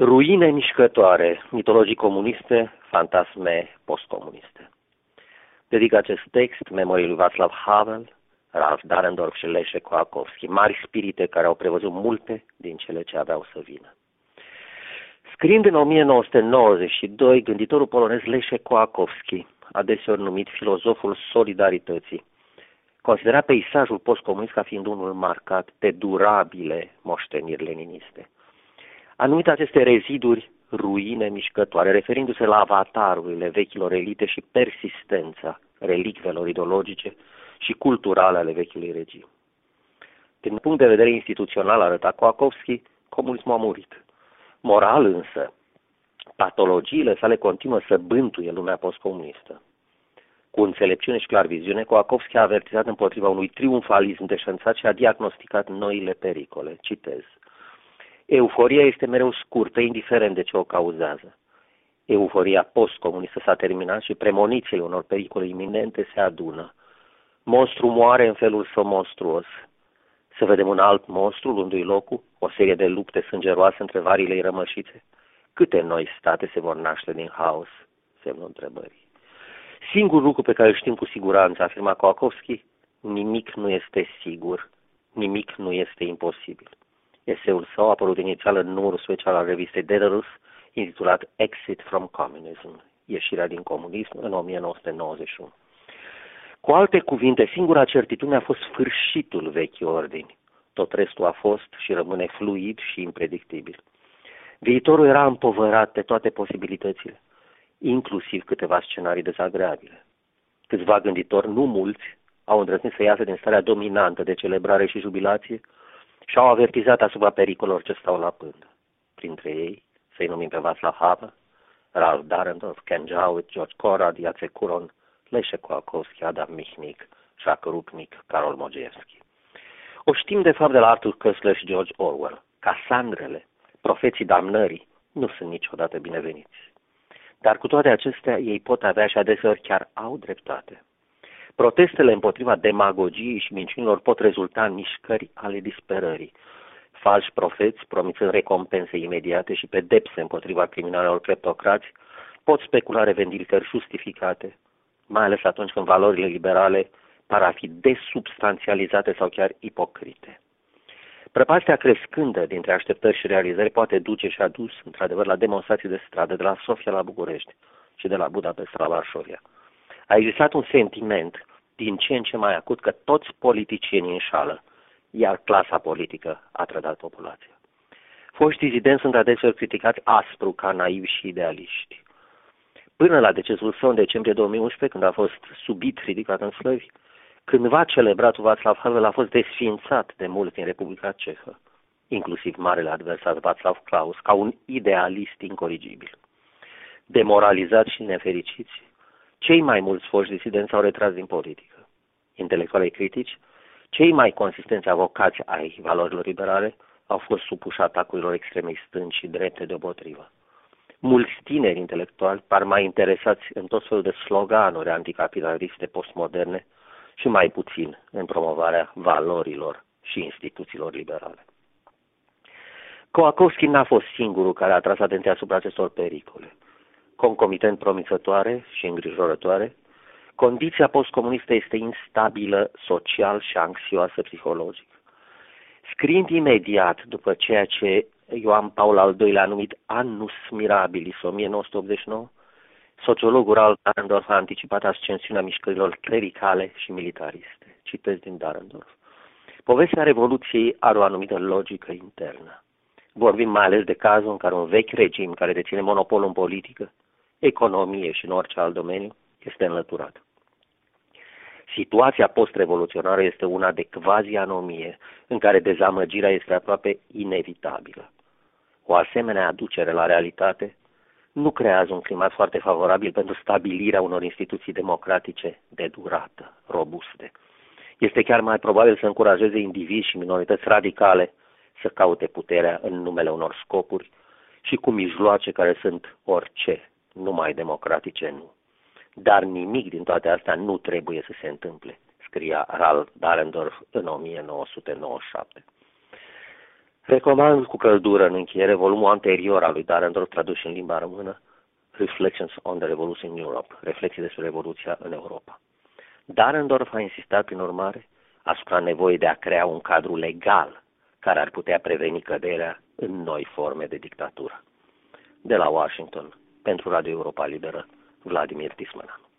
Ruine mișcătoare, mitologii comuniste, fantasme postcomuniste. Dedic acest text memoriei lui Václav Havel, Ralph Dahrendorf și Leszek Kołakowski, mari spirite care au prevăzut multe din cele ce aveau să vină. Scriind în 1992, gânditorul polonez Leszek Kołakowski, adeseori numit filozoful solidarității, considera peisajul postcomunist ca fiind unul marcat de durabile moșteniri leniniste. A numit aceste reziduri ruine mișcătoare, referindu-se la avatarurile vechilor elite și persistența relicvelor ideologice și culturale ale vechiului regim. Din punct de vedere instituțional, arăta Kołakowski, comunismul a murit. Moral însă, patologiile sale continuă să bântuie lumea postcomunistă. Cu înțelepciune și clarviziune, Kołakowski a avertizat împotriva unui triumfalism deșanțat și a diagnosticat noile pericole. Citez. Euforia este mereu scurtă, indiferent de ce o cauzează. Euforia postcomunistă s-a terminat și premonițiile unor pericole iminente se adună. Monstru moare în felul său monstruos. Să vedem un alt monstru luându-i locul, o serie de lupte sângeroase între variile rămășițe. Câte noi state se vor naște din haos? Semnul întrebării. Singurul lucru pe care îl știm cu siguranță, afirma Kołakowski, nimic nu este sigur, nimic nu este imposibil. Eseul său a apărut inițial în numărul special al revistei Daedalus, intitulat Exit from Communism, ieșirea din comunism, în 1991. Cu alte cuvinte, singura certitudine a fost sfârșitul vechii ordini. Tot restul a fost și rămâne fluid și impredictibil. Viitorul era împovărat de toate posibilitățile, inclusiv câteva scenarii dezagreabile. Câțiva gânditori, nu mulți, au îndrăznit să iasă din starea dominantă de celebrare și jubilație și au avertizat asupra pericolelor ce stau la pândă. Printre ei, să-i numim pe Václav Havel, Ralph Dahrendorf, Ken Jowett, George Conrad, Jacek Kuron, Leszek Kołakowski, Adam Michnik, Jacques Rupnik, Karol Modzelewski. O știm de fapt de la Arthur Koestler și George Orwell. Casandrele, profeții damnării, nu sunt niciodată bineveniți. Dar cu toate acestea, ei pot avea și adeseori chiar au dreptate. Protestele împotriva demagogiei și minciunilor pot rezulta în mișcări ale disperării. Falși profeți, promițând recompense imediate și pedepse împotriva criminalilor cleptocrați, pot specula revendicări justificate, mai ales atunci când valorile liberale par a fi desubstanțializate sau chiar ipocrite. Prăpastia crescândă dintre așteptări și realizări poate duce și a dus, într-adevăr, la demonstrații de stradă de la Sofia la București și de la Budapesta la Varșovia. A existat un sentiment din ce în ce mai acut că toți politicienii înșală, iar clasa politică a trădat populația. Foștii dizidenți sunt adeseori criticați aspru ca naivi și idealiști. Până la decesul său în decembrie 2011, când a fost subit ridicat în slăvi, cândva celebratul Václav Havel a fost desființat de mulți din Republica Cehă, inclusiv marele adversar Václav Klaus, ca un idealist incorrigibil. Demoralizați și nefericiți, cei mai mulți foști disidenți au retras din politică. Intelectualii critici, cei mai consistenți avocați ai valorilor liberale, au fost supuși atacurilor extremei stângi și drepte deopotrivă. Mulți tineri intelectuali par mai interesați în tot felul de sloganuri anticapitaliste postmoderne și mai puțin în promovarea valorilor și instituțiilor liberale. Kołakowski n-a fost singurul care a tras atenția asupra acestor pericole. Concomitent promițătoare și îngrijorătoare, condiția postcomunistă este instabilă social și anxioasă psihologic. Scriind imediat după ceea ce Ioan Paul al II-lea a numit Annus Mirabilis 1989, sociologul Ralph Dahrendorf a anticipat ascensiunea mișcărilor clericale și militariste. Citez din Dahrendorf. Povestea Revoluției are o anumită logică internă. Vorbim mai ales de cazul în care un vechi regim care deține monopolul în politică, economie și în orice alt domeniu este înlăturat. Situația post-revoluționară este una de quasi-anomie, în care dezamăgirea este aproape inevitabilă. O asemenea aducere la realitate nu creează un climat foarte favorabil pentru stabilirea unor instituții democratice de durată, robuste. Este chiar mai probabil să încurajeze indivizi și minorități radicale să caute puterea în numele unor scopuri și cu mijloace care sunt orice, numai democratice nu. Dar nimic din toate astea nu trebuie să se întâmple, scria Ralph Dahrendorf în 1997. Recomand cu căldură în încheiere volumul anterior al lui Dahrendorf tradus în limba română, Reflections on the Revolution in Europe, reflexii despre Revoluția în Europa. Dahrendorf a insistat, prin urmare, asupra nevoii de a crea un cadru legal care ar putea preveni căderea în noi forme de dictatură. De la Washington, pentru Radio Europa Liberă, Vladimir Tismănan.